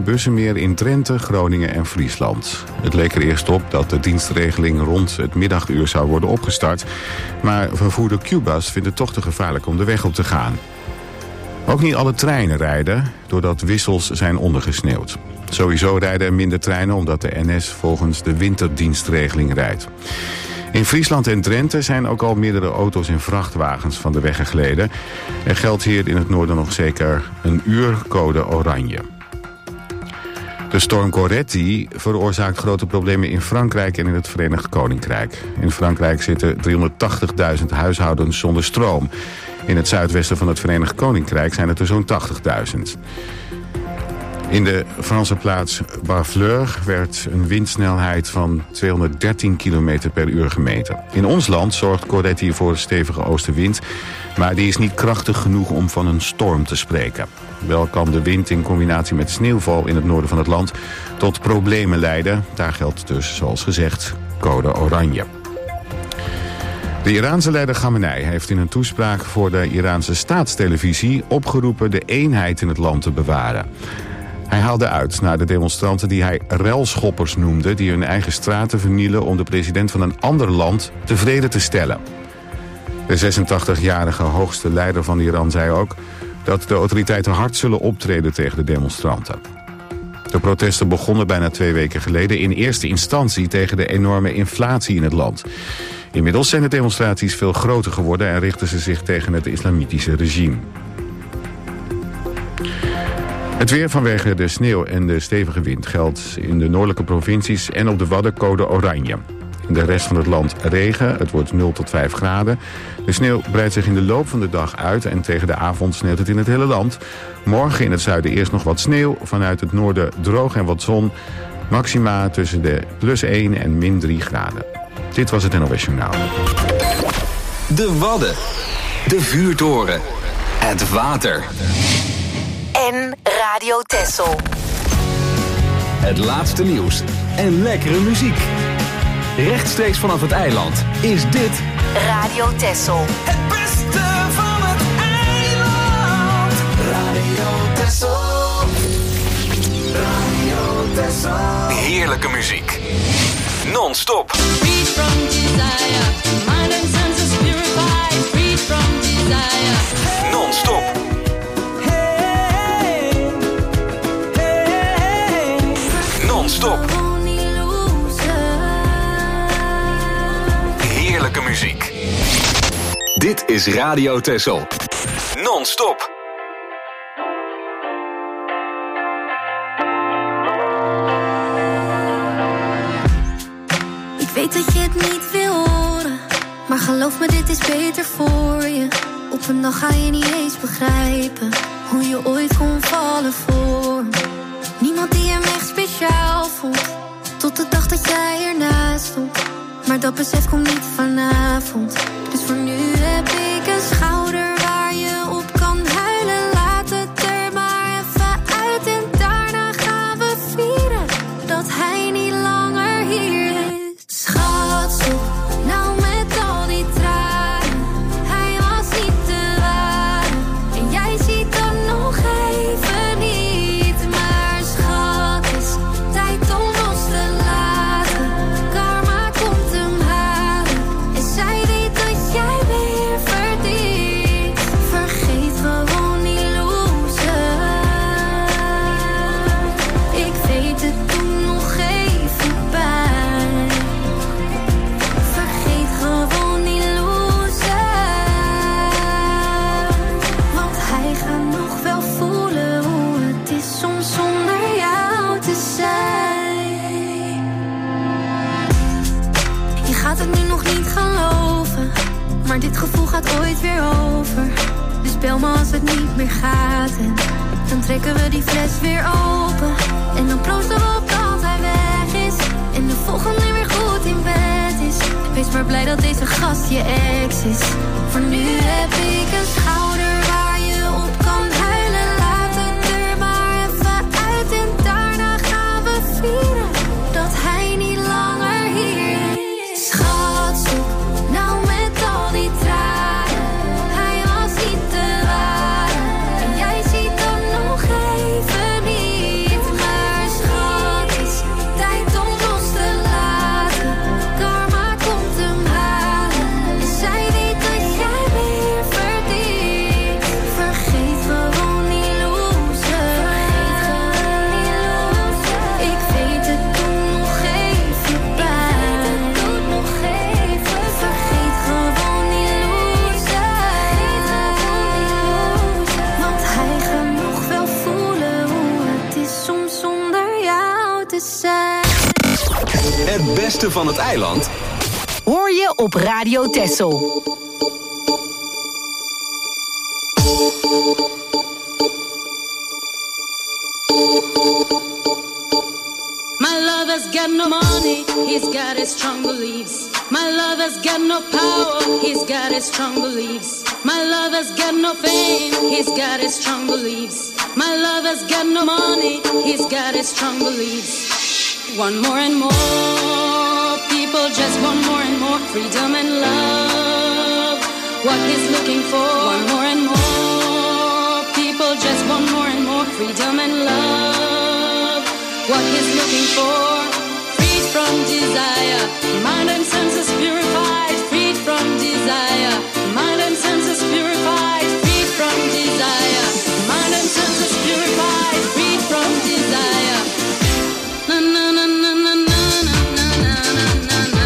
geen bussen meer in Drenthe, Groningen en Friesland. Het leek er eerst op dat de dienstregeling rond het middaguur zou worden opgestart. Maar vervoerder Qbuzz vindt het toch te gevaarlijk om de weg op te gaan. Ook niet alle treinen rijden, doordat wissels zijn ondergesneeuwd. Sowieso rijden er minder treinen omdat de NS volgens de winterdienstregeling rijdt. In Friesland en Drenthe zijn ook al meerdere auto's en vrachtwagens van de weg gegleden. Er geldt hier in het noorden nog zeker een uur code oranje. De storm Coretti veroorzaakt grote problemen in Frankrijk en in het Verenigd Koninkrijk. In Frankrijk zitten 380.000 huishoudens zonder stroom. In het zuidwesten van het Verenigd Koninkrijk zijn het er zo'n 80.000. In de Franse plaats Barfleur werd een windsnelheid van 213 km per uur gemeten. In ons land zorgt Coretti voor een stevige oostenwind, maar die is niet krachtig genoeg om van een storm te spreken. Wel kan de wind in combinatie met sneeuwval in het noorden van het land tot problemen leiden. Daar geldt dus, zoals gezegd, code oranje. De Iraanse leider Khamenei heeft in een toespraak voor de Iraanse staatstelevisie opgeroepen de eenheid in het land te bewaren. Hij haalde uit naar de demonstranten die hij relschoppers noemde, die hun eigen straten vernielen om de president van een ander land tevreden te stellen. De 86-jarige hoogste leider van Iran zei ook dat de autoriteiten hard zullen optreden tegen de demonstranten. De protesten begonnen bijna 2 weken geleden in eerste instantie tegen de enorme inflatie in het land. Inmiddels zijn de demonstraties veel groter geworden en richten ze zich tegen het islamitische regime. Het weer vanwege de sneeuw en de stevige wind geldt in de noordelijke provincies en op de Wadden code oranje. In de rest van het land regen, het wordt 0 tot 5 graden. De sneeuw breidt zich in de loop van de dag uit en tegen de avond sneeuwt het in het hele land. Morgen in het zuiden eerst nog wat sneeuw, vanuit het noorden droog en wat zon. Maxima tussen de +1 en -3 graden. Dit was het NOS Journaal. De Wadden, de vuurtoren, het water. En Radio Texel. Het laatste nieuws en lekkere muziek. Rechtstreeks vanaf het eiland is dit Radio Texel. Het beste van het eiland. Radio Texel. Radio Texel. heerlijke muziek. Non-stop. Freed from desire, mind and senses purified. Freed from desire. Non-stop. Non-stop. Heerlijke muziek. Dit is Radio Texel. Non-stop. Ik weet dat je het niet wil horen, maar geloof me, dit is beter voor je. Op een dag ga je niet eens begrijpen hoe je ooit kon vallen voor me. Niemand die hem echt speciaal vond, tot de dag dat jij ernaast stond. Maar dat besef komt niet vanavond. Dus voor nu heb ik een schouder waar je op kan huilen. Laat het er maar even uit en daarna gaan we vieren dat hij niet langer hier is. Schat, stop nou met al die tranen. Hij was niet te waren en jij ziet dan nog even niet. Maar schat, is tijd om los te laten. Karma komt hem halen en zij weet dat jij weer verdient. Vergeet gewoon die loser. Ik weet het, doe nog even pijn. Vergeet gewoon die loser. Want hij gaat nog wel voelen hoe het is soms zonder jou te zijn. Je gaat het nu nog niet geloven, maar dit gevoel gaat ooit weer over. Dus bel me als het niet meer gaat en dan trekken we die fles weer open. En dan proosten we op dat hij weg is en de volgende weer goed in bed is. Wees maar blij dat deze gast je ex is. Voor nu heb ik een schouder waar je op kan huilen. Laat het er maar even uit en daarna gaan we vieren dat hij niet langer hier is. Schat, stop nou met al die tranen. Hij was niet te waren en jij ziet dan nog even niet. Maar sad. Het beste van het eiland Hoor je op Radio Texel. My lover's got no money, he's got his strong beliefs. My lover's got no power, he's got his strong beliefs. My lover's got no fame, he's got his strong beliefs. My lover's got no money, he's got his strong beliefs. Want more and more, people just want more and more freedom and love. What he's looking for, want more and more, people just want more and more freedom and love. What he's looking for, freed from desire, mind and senses purified, freed from desire, mind and senses purified, freed from desire, mind and senses purified, freed from desire. Na na na na na na na na na na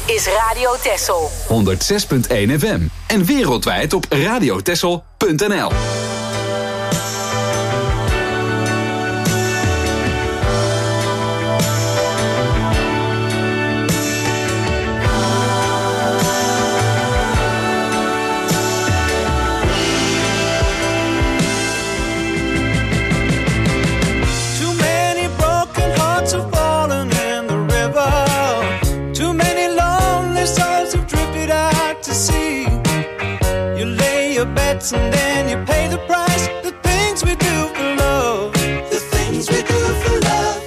is Radio Texel. 106.1 FM. En wereldwijd op radiotexel.nl. And then you pay the price. The things we do for love. The things we do for love.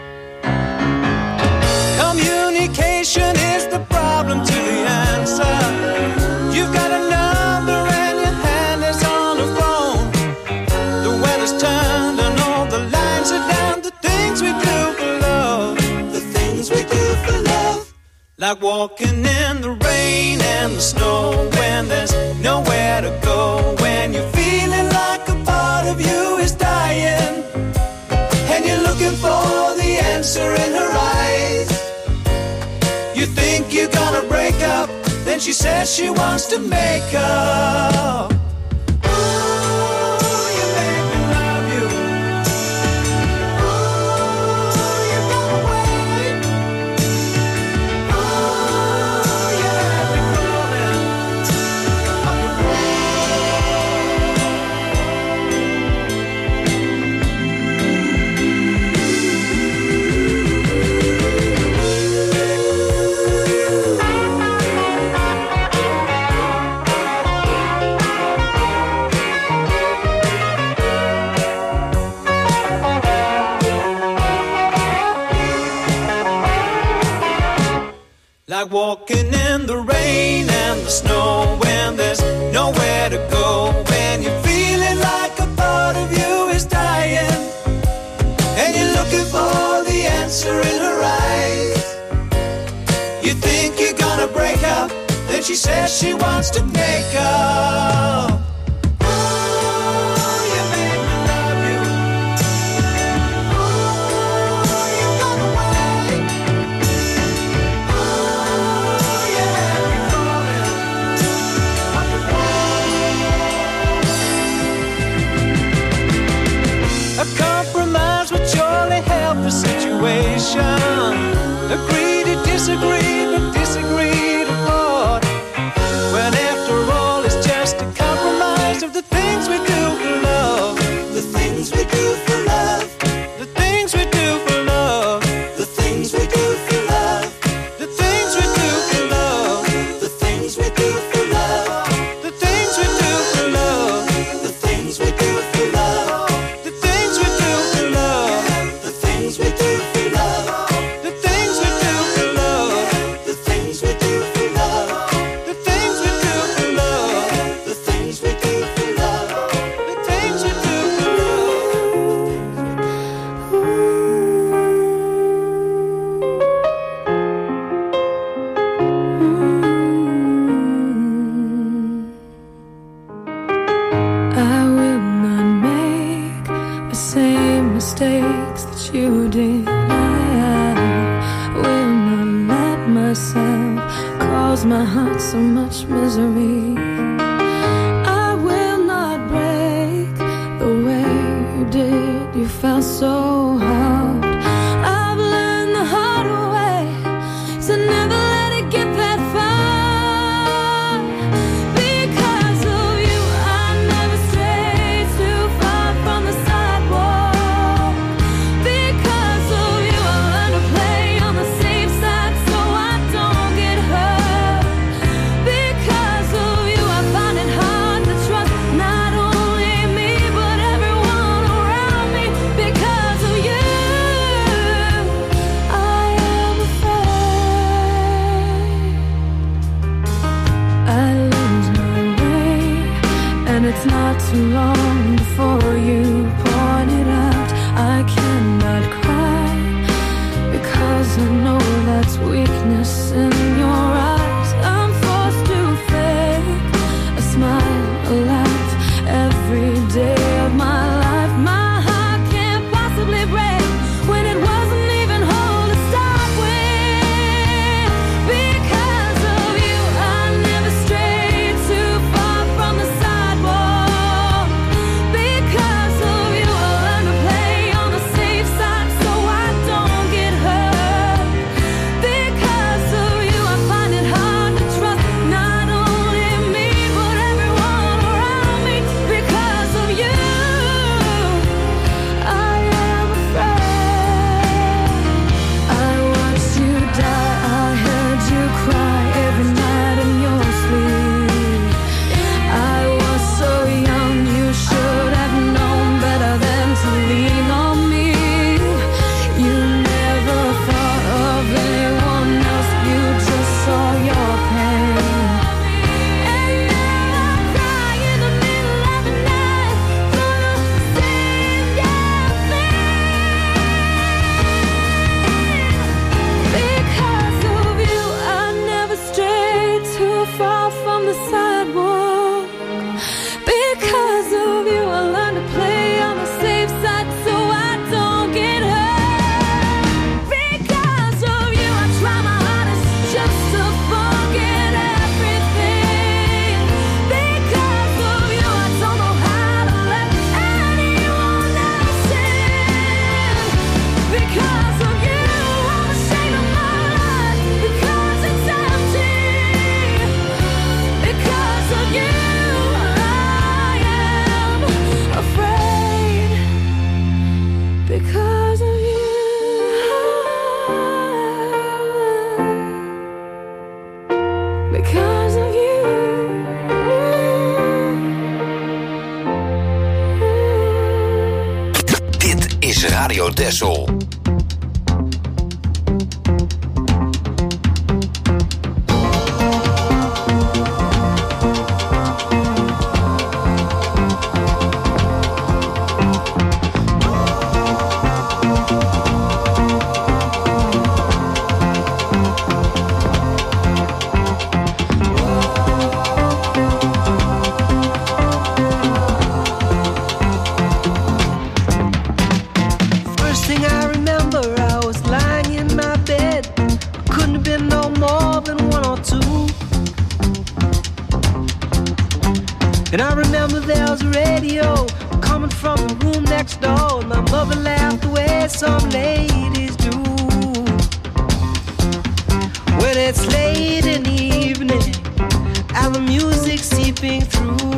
Communication is the problem to the answer. You've got a number and your hand is on the phone. The weather's turned and all the lines are down. The things we do for love. The things we do for love. Like walking in the rain and the snow when there's nowhere to go. When you're feeling like a part of you is dying and you're looking for the answer in her eyes. You think you're gonna break up, then she says she wants to make up. Like walking in the rain and the snow when there's nowhere to go. When you're feeling like a part of you is dying and you're looking for the answer in her eyes. You think you're gonna break up, then she says she wants to make up. Agree to disagree, but disagree to part. When after all it's just a compromise of the things we do for love. The things we do for love. The things we do for love. The things we do for love. The things we do for love. The things we do for love. The things we do for love. The things we do for love. The things we do for love. The things we do for love. My heart so much misery. I will not break the way you did. You felt so hard. I've learned the hard way to never let it get that far. Because of you, I never strayed too far from the sidewalk. Because of you, I learned to play on the safe side so I don't get hurt. Because of you, I find it hard to trust not only me but everyone around me. Because of you, I am afraid I lose my way, and it's not too long before you point it out. I cannot cry because I know that's weakness in your eyes. I'm forced to fake a smile, a laugh every day of my life. My heart can't possibly break when it wasn't even whole to start with. Because because of you. Dit is Radio Texel. And I remember there was a radio coming from the room next door, and my mother laughed the way some ladies do. When it's late in the evening and the music seeping through,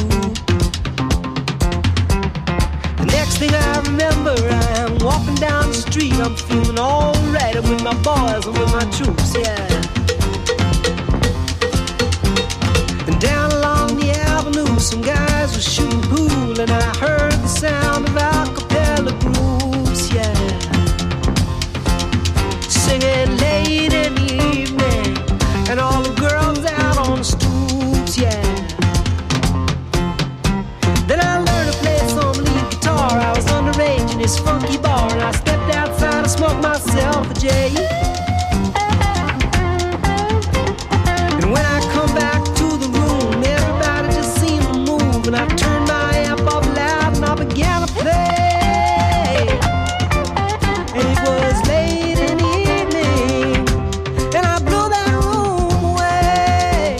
the next thing I remember, I'm walking down the street, I'm feeling alright, I'm with my boys and with my troops, yeah. And down along the avenue, some guys were shooting pool, and I heard the sound of a cappella grooves, yeah. Singing late in the evening, and all the girls out on the stoops, yeah. Then I learned to play some lead guitar. I was underage in this funky bar, and I stepped outside to smoke myself a J. And when I come back to the room, everybody just seemed to move, and I turned my amp up loud and I began to play. And it was late in the evening, and I blew that room away.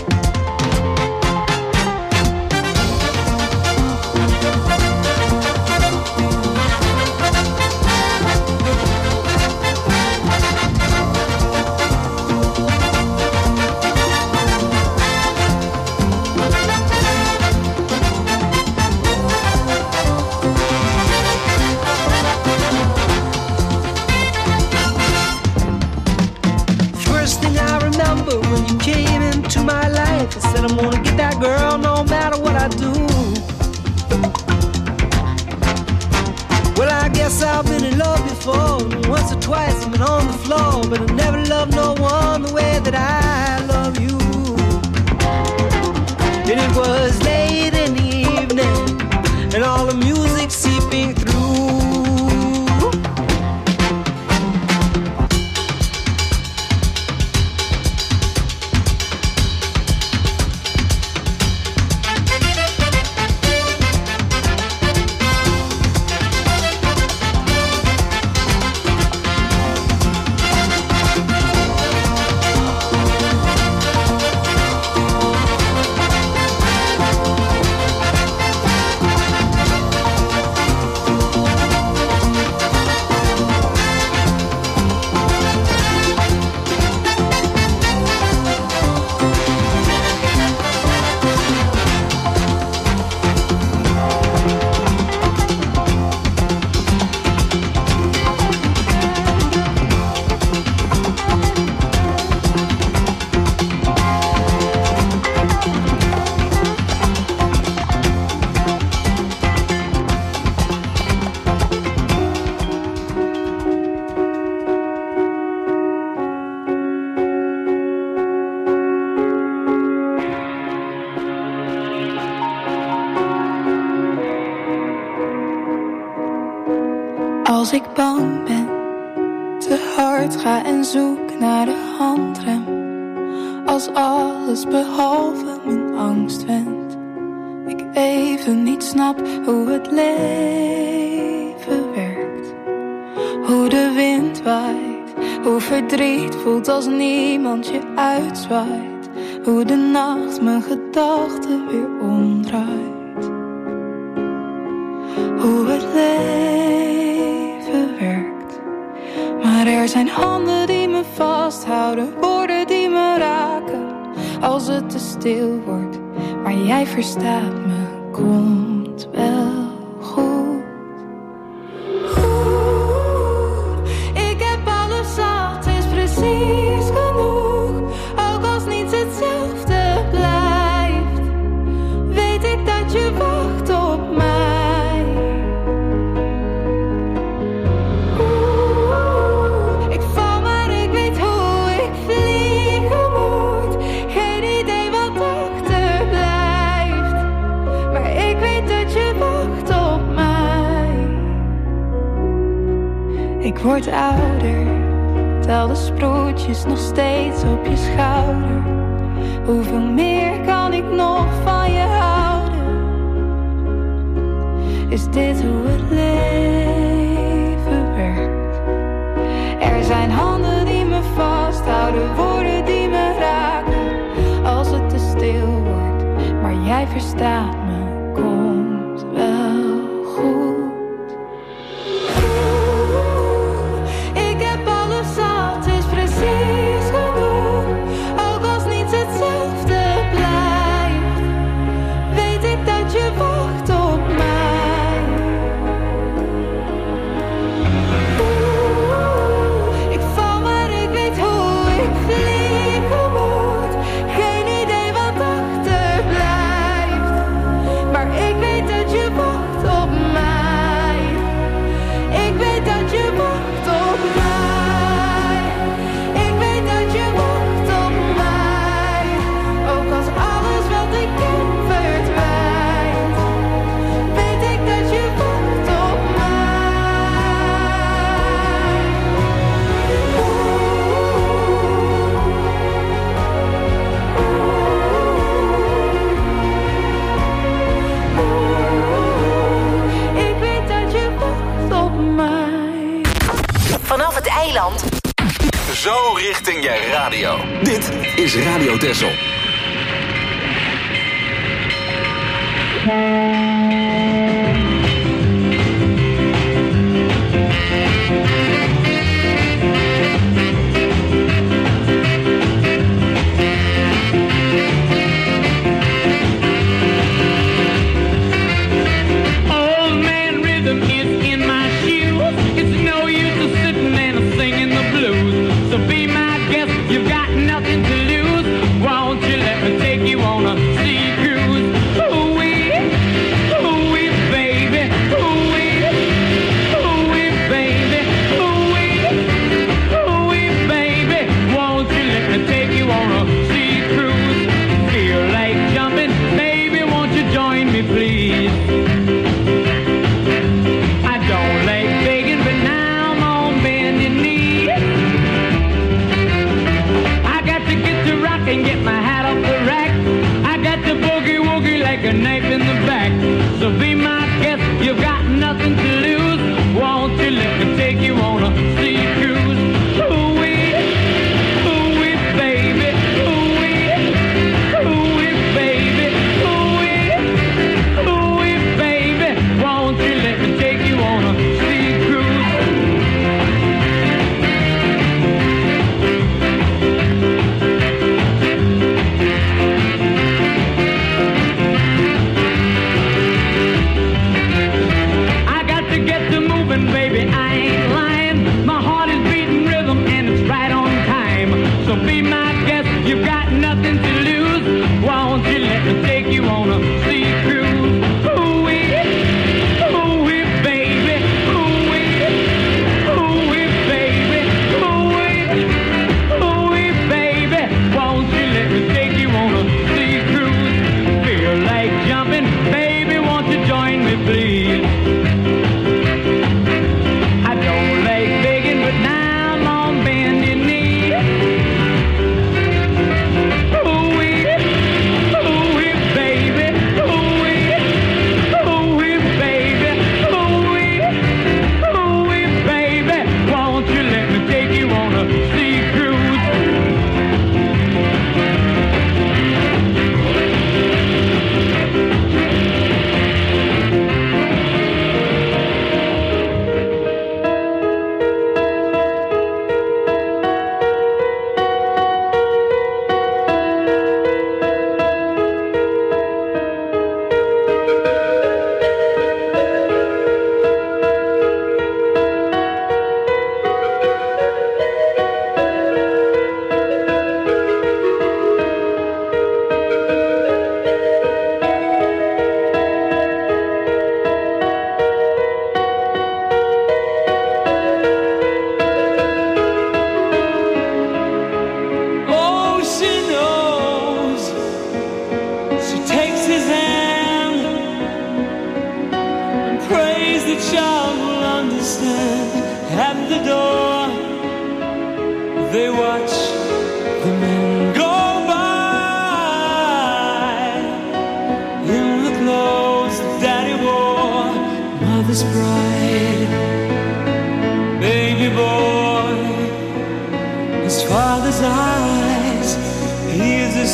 First thing I remember when you came into my life, I said I'm gonna get that girl no matter what I do. Well, I guess I've been in love before, and once or twice I've been on the floor, but I never loved no one the way that I love you. And it was late in the evening, and all the music seeping through. Als ik bang ben, te hard ga en zoek naar de handrem. Als alles behalve mijn angst wendt. Ik even niet snap hoe het leven werkt. Hoe de wind waait, hoe verdriet voelt als niemand je uitzwaait. Hoe de nacht mijn gedachten weer omdraait. Hoe het leven werkt. Maar er zijn handen die me vasthouden, woorden die me raken. Als het te stil wordt, maar jij verstaat me, komt wel goed. Ik heb alles zacht, is precies genoeg. Ook als niets hetzelfde Ik word ouder, tel de sproetjes nog steeds op je schouder. Hoeveel meer kan ik nog van je houden? Is dit hoe het leven werkt? Er zijn handen die me vasthouden, woorden die me raken. Als het te stil wordt, maar jij verstaat me, komt wel goed. Ik heb alles al, het is precies genoeg. Ook als niets hetzelfde blijft, weet ik dat je wacht op mij. Ik val maar ik weet hoe ik vliegen moet. Geen idee wat achterblijft, maar ik weet dat je wacht op mij. Ik weet dat je wacht op mij. Ik weet dat je wacht op mij. Ook als alles wat ik ken verdwijnt, weet ik dat je wacht op mij. Ik weet dat je wacht op mij. Vanaf het eiland. Zo richting je radio. Dit is Radio Texel. Old man rhythm is in my shoes. It's no use to sitting and singing the blues. So be my guest, you've got nothing to lose. Won't you let me take you on a sea cruise? Ooh-wee, baby, ooh-wee, baby, ooh-wee, baby. Won't you let me take you on a sea cruise? Feel like jumping, baby, won't you join me, please? I don't like begging, but now I'm on bending knee. I got to get to rock and get my hat off the rack. I got to boogie woogie like a knife in the back. So be my guest, you've got nothing to lose. Won't you let me take you on a sea cruise? Ooh-wee, baby, ooh-wee, baby, ooh-wee, baby. Won't you let me take you on a sea cruise?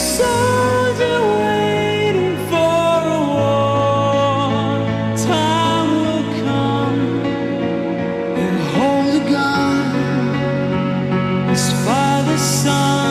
soldier waiting for a war. Time will come and hold a gun. His father's son.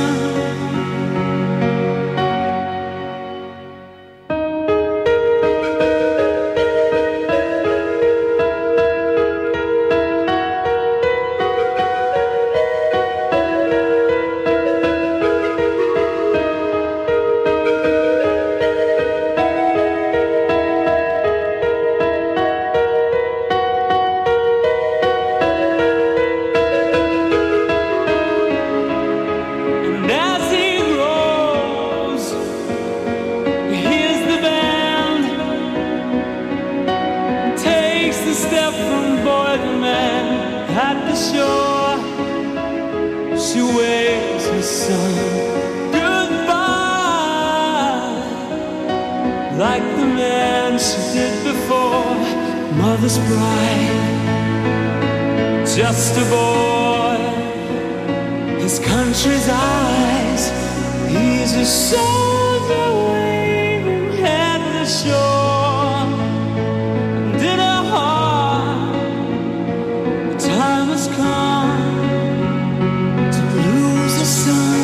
And as he grows, he hears the band, takes the step from boy to man. At the shore, she waves her son goodbye, like the man she did before. Mother's bride, just a boy, his country's eyes. He's a soldier waiting at the shore. And in her heart, the time has come to lose a son.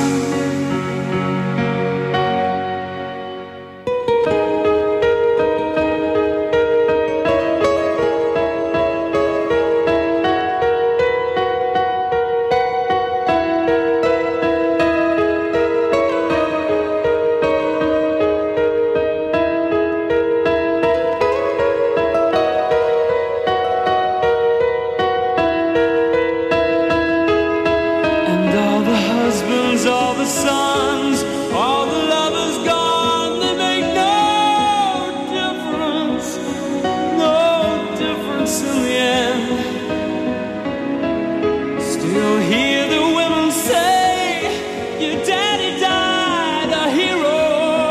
And all the husbands, all the sons, all the lovers gone, they make no difference in the end. Still hear the women say, your daddy died a hero,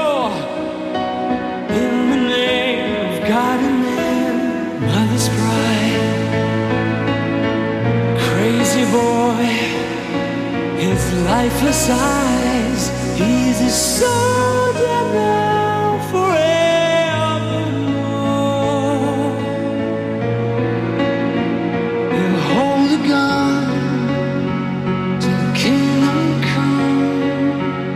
in the name of God and man. Mother's pride, crazy boy, his lifeless eyes. He's a soldier now forevermore. He'll hold a gun till kingdom come.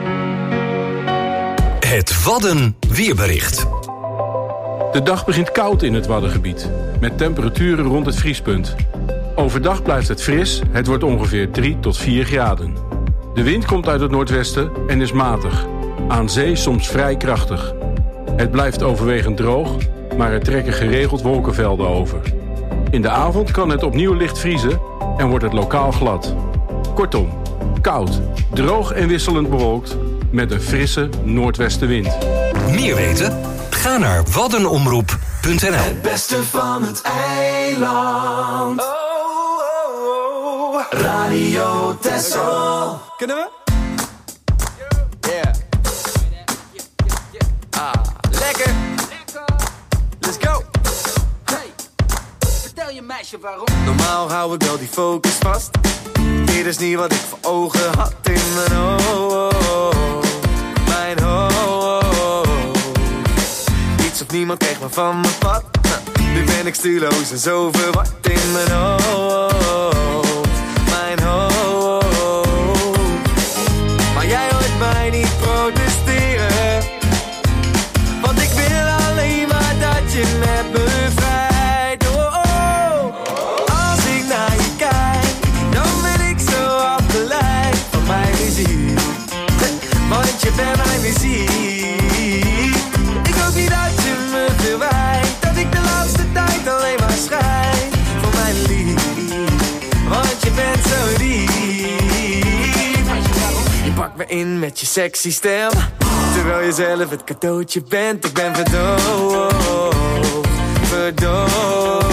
Het Wadden weerbericht. De dag begint koud in het Waddengebied, met temperaturen rond het vriespunt. Overdag blijft het fris, het wordt ongeveer 3 tot 4 graden. De wind komt uit het noordwesten en is matig. Aan zee soms vrij krachtig. Het blijft overwegend droog, maar er trekken geregeld wolkenvelden over. In de avond kan het opnieuw licht vriezen en wordt het lokaal glad. Kortom, koud, droog en wisselend bewolkt met een frisse noordwestenwind. Meer weten? Ga naar waddenomroep.nl. Het beste van het eiland. Radio Texel. Kunnen we? Yeah. Lekker. Let's go. Hey, vertel je meisje waarom. Normaal hou ik wel die focus vast. Dit is niet wat ik voor ogen had in mijn hoofd. Mijn hoofd. Iets of niemand kreeg me van mijn pad. Nu ben ik stuurloos en zo verward in mijn hoofd. Mijn hoofd. Maar jij hoort mij niet protesteren. Want ik wil alleen maar dat je me bevrijdt. Oh, oh. Als ik naar je kijk, dan ben ik zo afgeleid van mijn muziek. Want je bent mijn muziek. Ik hoop niet dat je me verwijt, dat ik de laatste tijd alleen maar schrijf voor mijn lief. Want je bent zo lief. Je pakt me in met je sexy stem, terwijl je zelf het cadeautje bent. Ik ben verdoofd, verdoofd.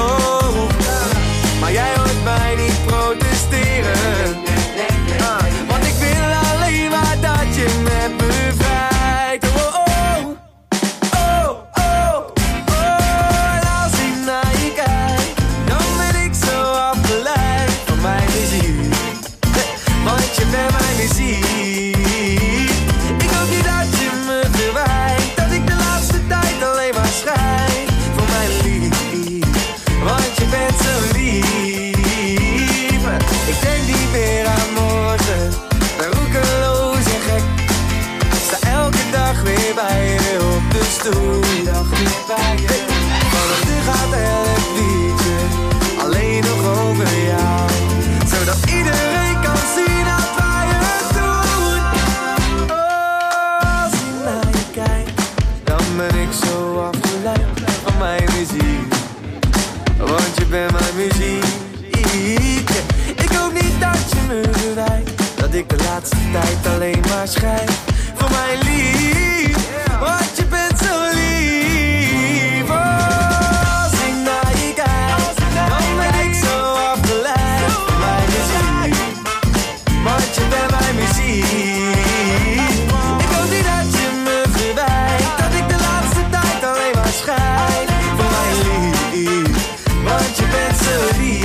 Maar jij hoort mij niet protesteren. Want ik wil alleen maar dat je me bevrijdt. Oh, oh, oh, oh, oh. En als ik naar je kijk, dan ben ik zo afgeleid van mijn muziek. Want je bent mijn muziek. Ik hoop niet bij je op de stoel. Die dag weer bij je. Vanaf nu gaat elk liedje alleen nog over jou. Zodat iedereen kan zien dat wij het doen. Oh, als ik naar je kijk, dan ben ik zo afgeleid van mijn muziek. Want je bent mijn muziek. Ik hoop niet dat je me verwijt dat ik de laatste tijd alleen maar schrijf voor mijn lief. Want je bent zo lief. Oh, als ik naar je kijk, dan ben ik zo afgeleid van mijn muziek. Want je bent mijn muziek. Ik hoop niet dat je me verwijt dat ik de laatste tijd alleen maar schrijf voor mijn lief. Want je bent zo lief.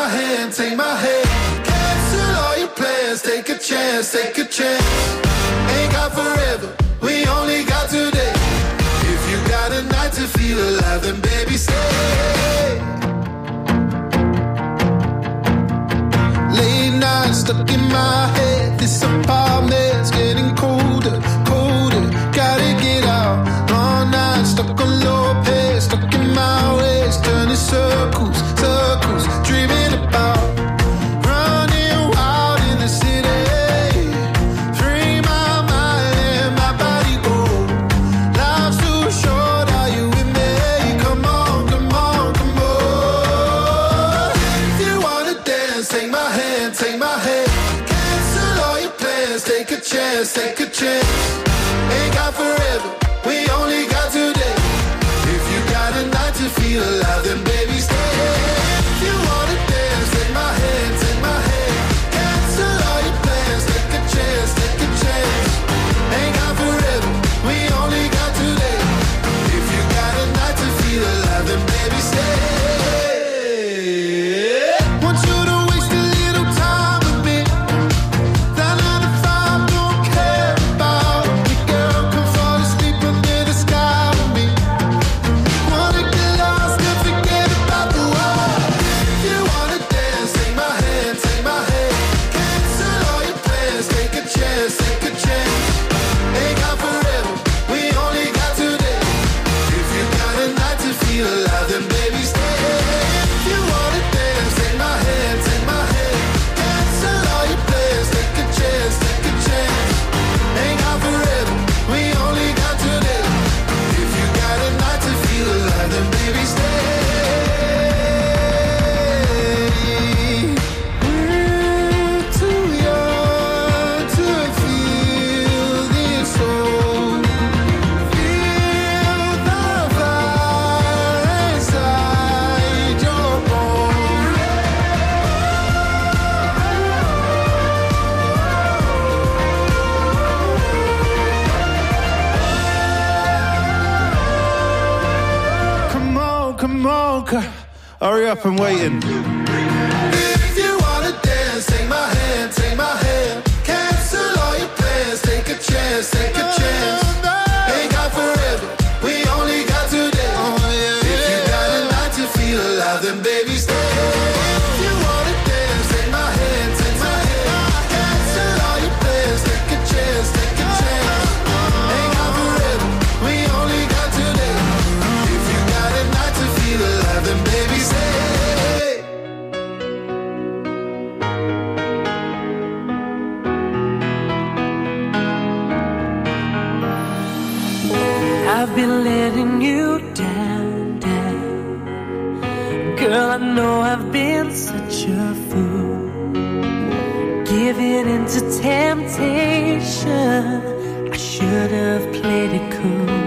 my hand, take my hand. Cancel all your plans, take a chance, take a chance. Ain't got forever, we only got today. If you got a night to feel alive, then baby stay. Late night stuck in my head, this apartment's getting colder, colder. Gotta get out, all night stuck on low pace, stuck in my ways, turning circles, circles, dreaming about running wild in the city. Free my mind and my body go. Life's too short, are you with me? Come on, come on, come on. If you wanna dance, take my hand, take my hand. Cancel all your plans, take a chance, take a chance. Ain't got forever, we only got today. If you got a night to feel alive, then baby stay. If you wanna dance, take my hand, take my hand. Cancel all your plans, take a chance, take a chance. Ain't got forever, we only got today. If you got a night to feel alive, then baby stay. Want you to waste a little time with me. That 9 to 5 don't care about me, girl. Come fall asleep under the sky with me. Wanna get lost and forget about the world. If you wanna dance, take my hand, take my hand. Cancel all your plans, take a chance, take a chance. Ain't got forever, we only got today. If you got a night to feel alive, then baby stay. If you wanna dance, take my hand, take my hand. Cancel all your plans, take a chance, take a chance. Ain't got forever, we only got today. If you got a night to feel alive, then baby stay. We're too young to feel this old. Feel the fire inside your bones. Come on, hurry up, I'm waiting. If you wanna dance, take my hand, take my hand. Cancel all your plans, take a chance, take a chance. Ain't got forever, we only got today. If you got a night to feel alive, then baby stay. If you wanna dance, take my hand, take my hand. Cancel all your plans, take a chance, take a chance. Ain't got forever, we only got today. If you got a night to feel alive, then baby stay. I've been letting you down, down. Girl, I know I've been such a fool, giving into temptation. I should have played it cool.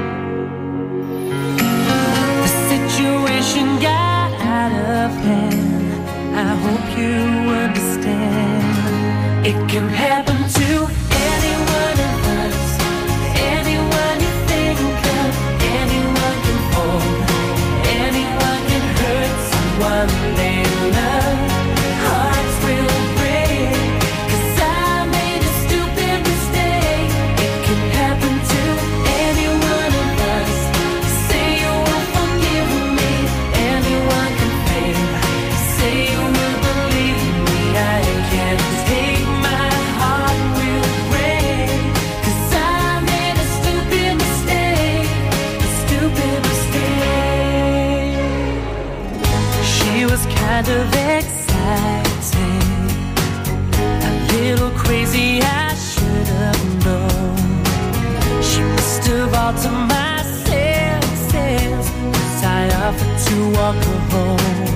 The situation got out of hand. I hope you understand. It can happen to any one of us. Anyone you think of, anyone can fall. Anyone can hurt someone they love. Hearts will break, 'cause I made a stupid mistake. It can happen to any one of us. Say you won't forgive me, anyone can fail. Say you will believe me, I can't take my heart will break. 'Cause I made a stupid mistake, a stupid mistake. She was kind of exciting, a little crazy, I should have known. She must have altered my senses, 'cause I offered to walk her home.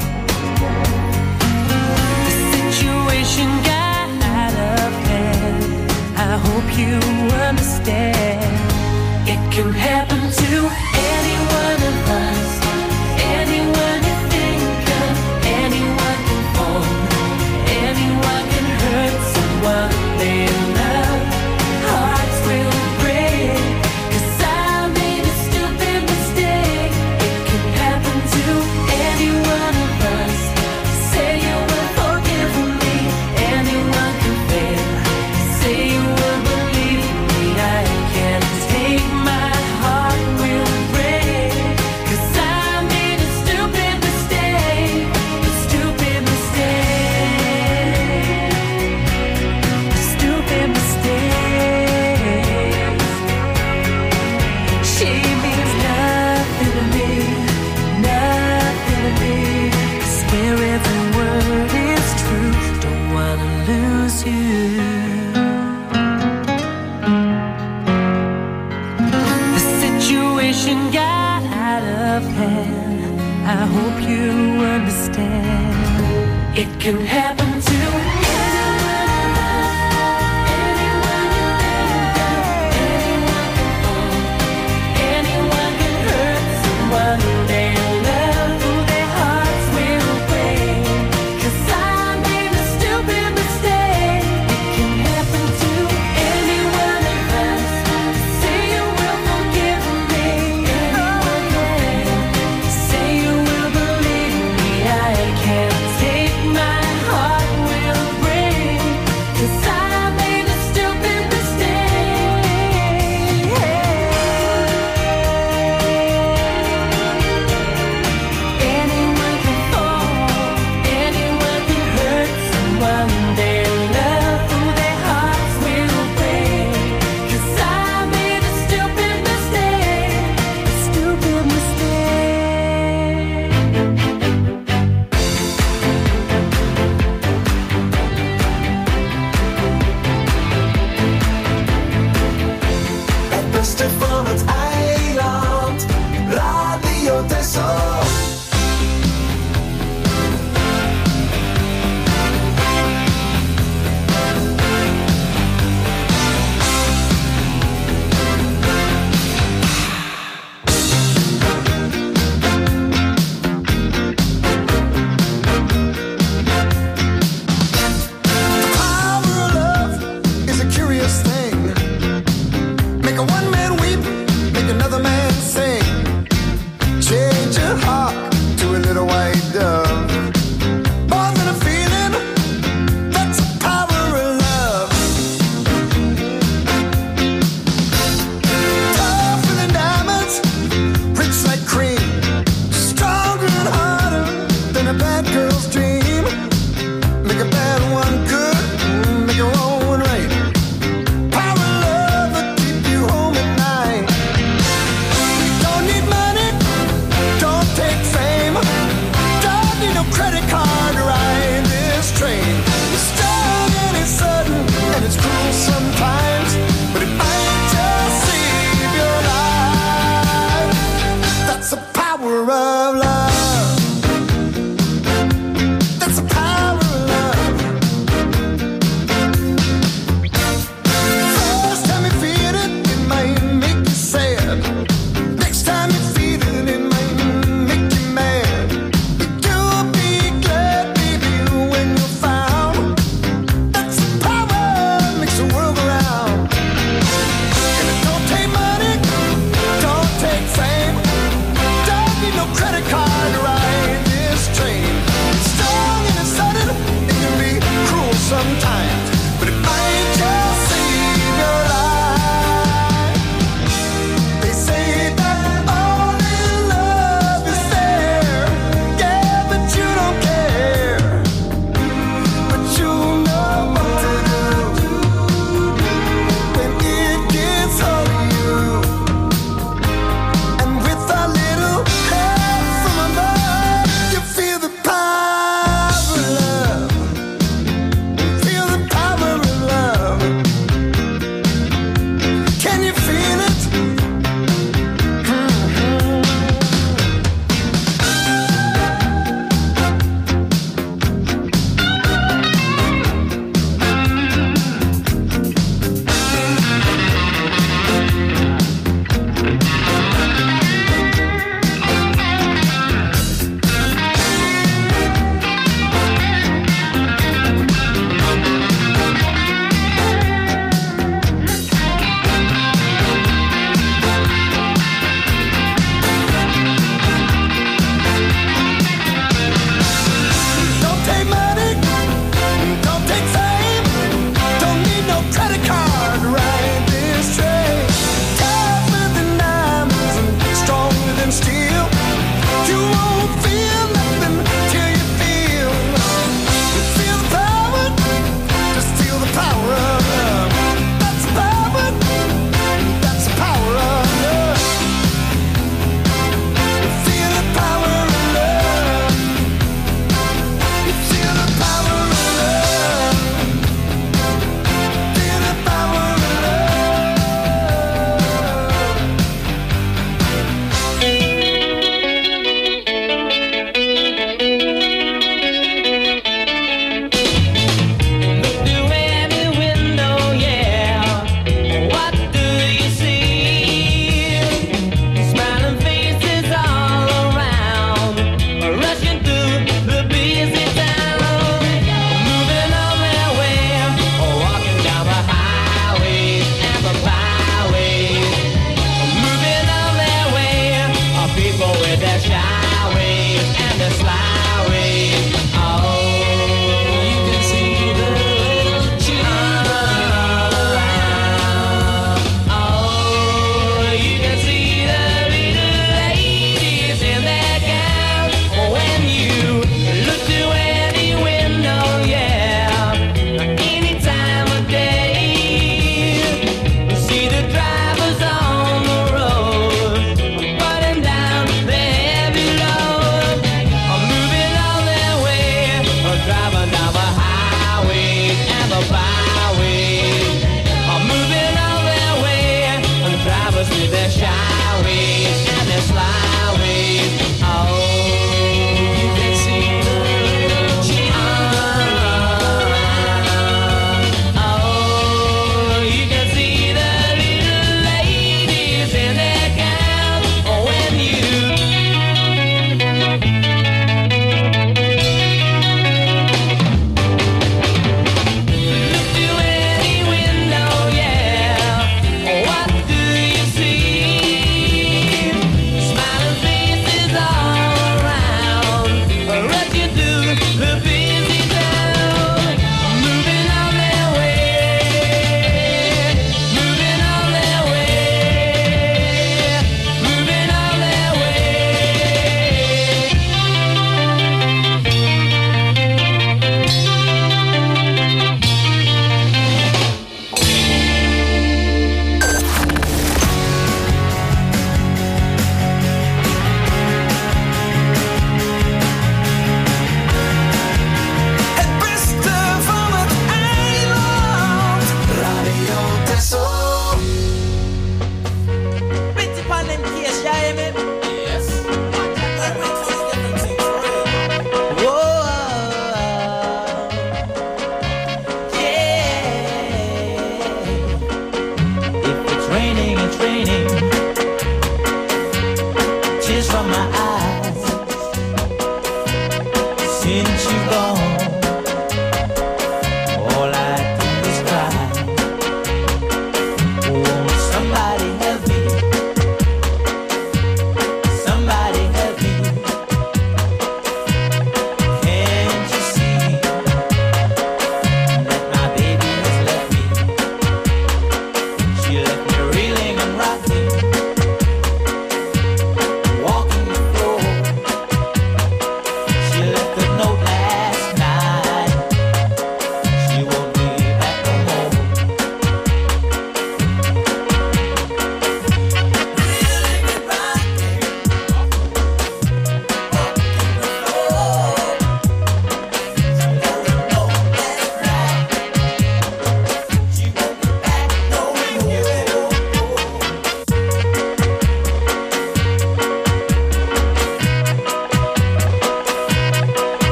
The situation got out of hand. I hope you understand. It can happen to any one of us. Anyone you think of, anyone can fall. Anyone can hurt someone they love. Hearts will break, 'cause I made a stupid mistake. It can happen to anyone. It can happen to Take my heart, will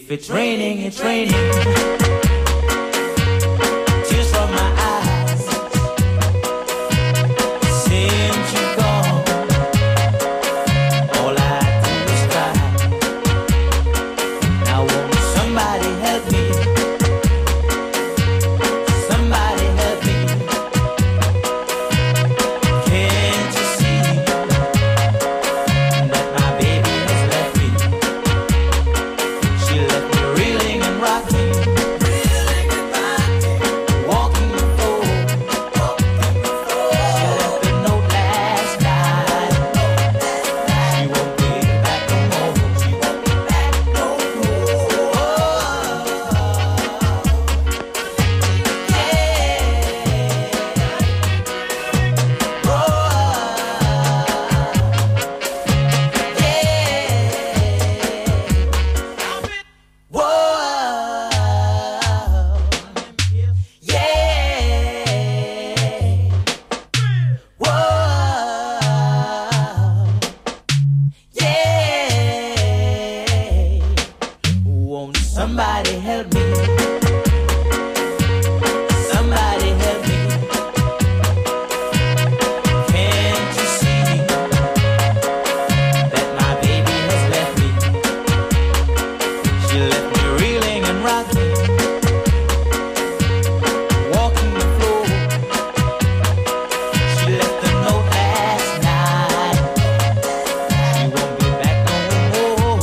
If it's raining, it's raining. Tears from my eyes. Since you're gone, all I do is cry. Now won't somebody help me? Somebody help me. Can't you see that my baby has left me? She left me reeling and rocking, walking the floor. She left a note last night. She won't be back no more. She won't be back no more. Won't somebody help me? Somebody help me. Can't you see that my baby has left me? She left me reeling and rocking, walking the floor. She left a note last night. She won't be back no more.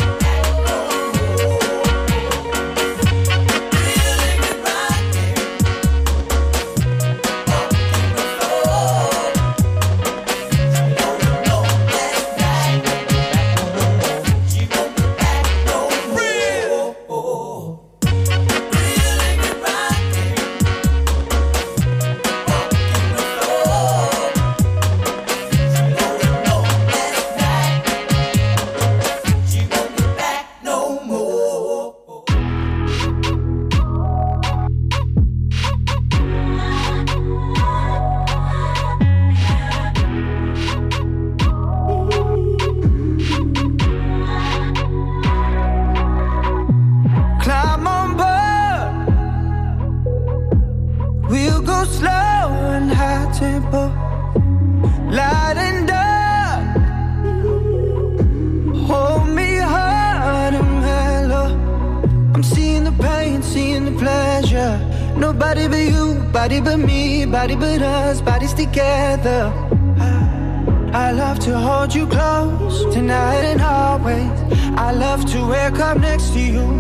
Climb on board. We'll go slow and high tempo, light and dark. Hold me hard and mellow. I'm seeing the pain, seeing the pleasure. Nobody but you, body but me, body but us, bodies together. I love to hold you close tonight and always. I love to wake up next to you.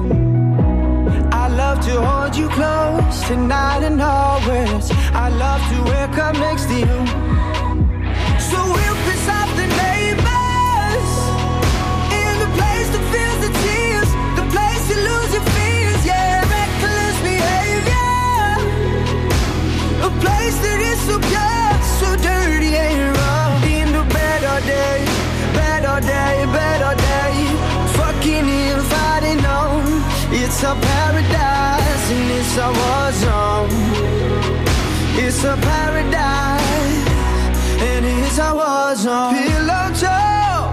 I love to hold you close tonight and always. I love to wake up next to you. So we'll piss off the neighbors in the place that feels the tears, the place you lose your fears, yeah, reckless behavior, a place that is so pure, so dirty and raw. In the bed all day, bed all day, bed all day, fucking in, fighting on. It's a paradise and it's a war zone. It's a paradise and it's a war zone. Pillow talk,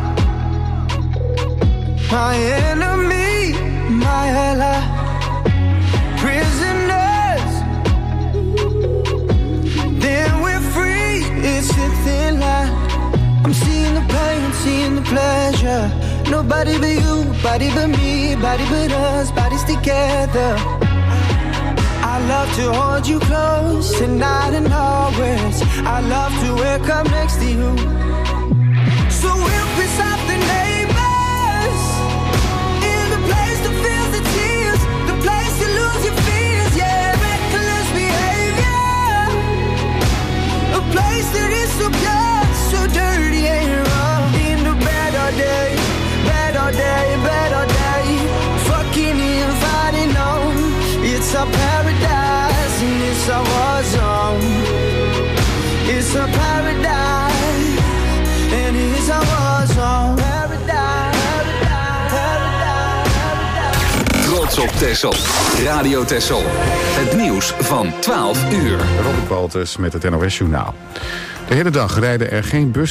my enemy, my ally. Prisoners, then we're free. It's a thin line. I'm seeing the pain, seeing the pleasure. Nobody but you, body but me, body but us, bodies together. I love to hold you close tonight and always. I love to wake up next to you. So we'll piss off the neighbors in the place that feels the tears, the place you lose your fears, yeah, reckless behavior, a place that is so pure, so dirty and raw. In the bed all day, bed all day, bed all day, fucking in, fighting on. It's a paradise and it's a war zone. It's a paradise and it's a war zone. Paradise, paradise. Trots op Texel. Radio Texel. Het nieuws van 12 uur. Robert Walters met het NOS Journaal. De hele dag rijden er geen bussen.